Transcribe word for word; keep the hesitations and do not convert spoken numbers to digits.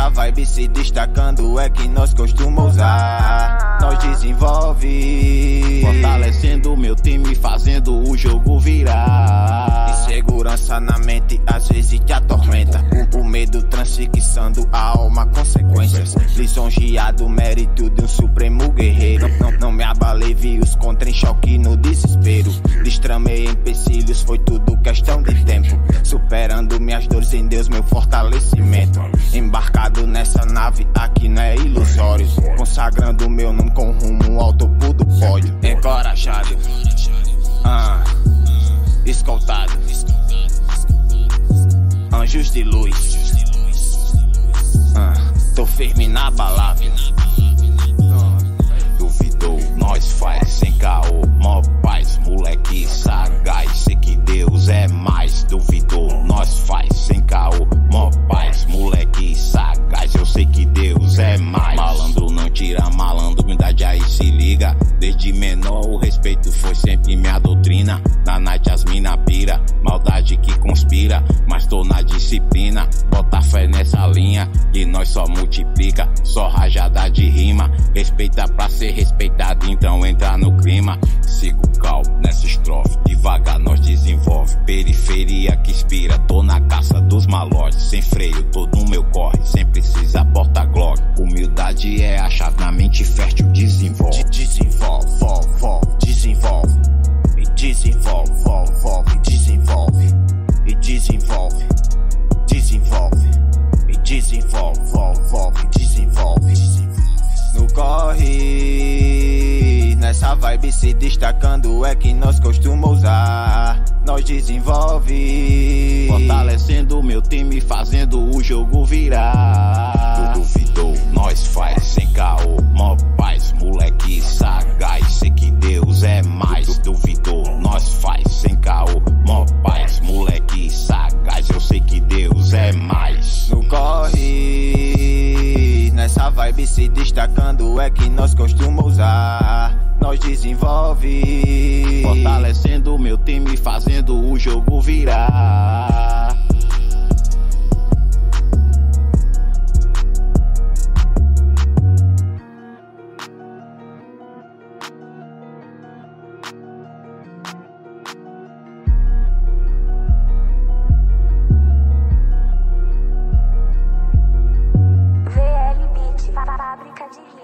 vibe se destacando é que nós costumamos usar. Nós desenvolve, fortalecendo o meu time, fazendo o jogo virar. Insegurança na mente às vezes te atormenta. O, o medo transfixando a alma, consequências. Lisonjeado o mérito de um supremo guerreiro. Não, não me abalei, vi os contra em choque no desespero. Destramei empecilhos, foi tudo questão de tempo. Superando minhas dores em Deus, meu fortalecimento. Embarcado nessa nave, aqui não é ilusório. Consagrando meu nome com rumo ao topo do pódio. Encorajado, ah, escoltado, anjos de luz, ah, tô firme na palavra. Duvidou, nós faz sem caô, mó paz, moleque sagaz, sei que Deus é mais. Duvidou, nós faz sem caô, mó paz, moleque sagaz, eu sei que Deus é mais. Malandro não tira malandro, humildade aí se liga. Desde menor o respeito foi sempre minha doutrina. Na night as mina pira, maldade que conspira, mas tô na disciplina. Bota fé nessa linha, que nós só multiplica, só rajada de rima. Respeita pra ser respeitado, então entra no clima. Sigo calmo nessa estrofe, devagar nós desenvolve. Periferia que inspira, tô na caça dos malotes. Sem freio, tô no meu corre, sem precisar porta glock. Humildade é a chave na mente fértil, desenvolve. Desenvolve, volve, volve, desenvolve. E desenvolve, volve, volve, desenvolve. E desenvolve, desenvolve. E desenvolve, volve, volve, desenvolve. No corre, nessa vibe se destacando é que nós costumamos usar. Nós desenvolve, fortalecendo o meu time, fazendo o jogo virar. Tu duvidou, nós faz sem caô, mó paz, moleque sagaz, sei que Deus é mais. Tu duvidou, nós faz sem caô, mó paz, moleque sagaz, eu sei que Deus é mais. No corre, nessa vibe se destacando é que nós costumamos usar. Nós desenvolve, fortalecendo o meu time, fazendo o jogo virar. V L Beat, fábrica de